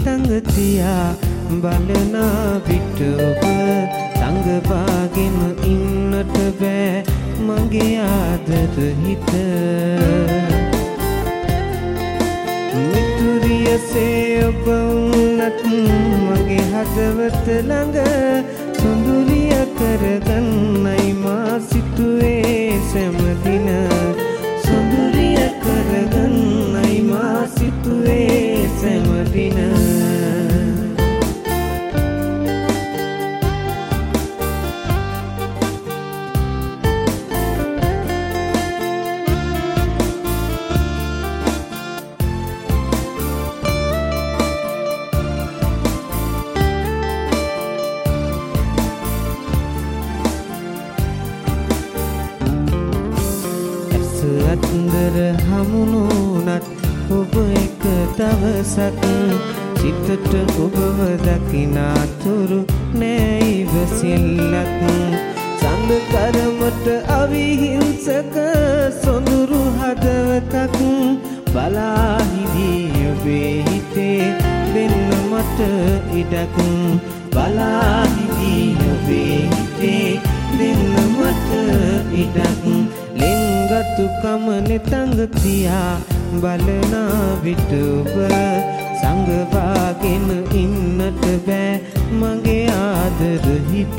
තඟ තියා බලන විට ඔබ සංගවාගෙන ඉන්නට බෑ මගේ ආදර හිත මිතුරියසේ ඔබ වුණත් මගේ හදවත ළඟ සොඳුරිය කරගන්නයි මා සිතුවේ සෑමදින සොඳුරිය කරගන්නයි මා සිතුවේ සෑමදින අත්දර හමුණුනත් ඔබ එක දවසක් සිතට ඔබව දකිනාතුරු නෑ ඉවසිල්ලක් සඳ කරමට අවිහිංසක සොඳුරු හදවතක් බලා හිඳී ඔබේ හිතේ දෙන්න මට ඉඩක් බලා හිඳී ඔබේ හිතේ දෙන්න මට ඉඩක් ලිංගතු කමනේ තඟ තියා බලන විට ඔබ සංගවාගෙන ඉන්නට බෑ මගේ ආදර හිත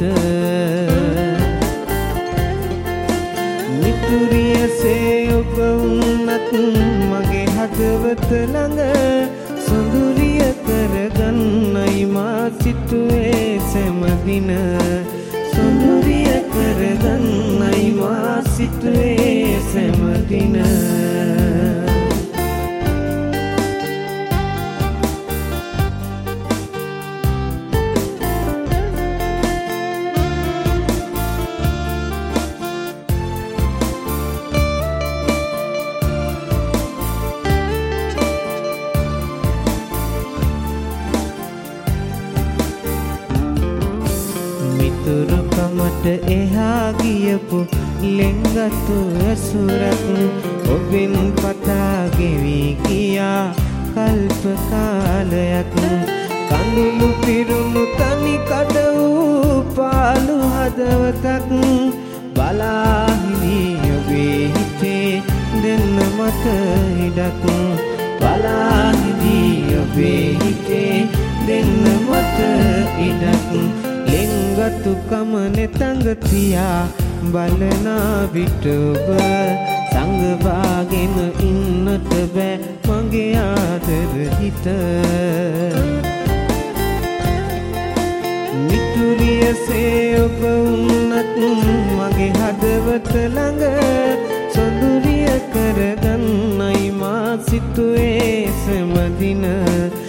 මිතුරියසේ ඔබ වුණත් මගේ හදවත ළඟ සොඳුරිය කරගන්නයි මා සිතුවේ සෑමදින සොඳුරිය කරගන්නයි මා සිතුවේ සෑමදින මිතුරුකමට එහා ගියපු ලෙන්ගතු ඇසුරක් ඔබෙන් පතා ගෙවි ගියා කල්ප කාලයක් කඳුළු පිරුණු තනි කඩ වූ පාළු හදවතක් බලා හිඳී ඔබේ හිතේ දෙන්න මට ඉඩක් බලා හිඳී ඔබේ හිතේ දෙන්න මට ඉඩක් ලිංගතු කමනේ තඟ තියා බලන විට ඔබ සංගවාගෙන ඉන්නට බෑ මගේ ආදර හිත මිතුරියසේ ඔබ වුණත් මගේ හදවත ළඟ සොඳුරිය කරගන්නයි මා සිතුවේ සෑමදින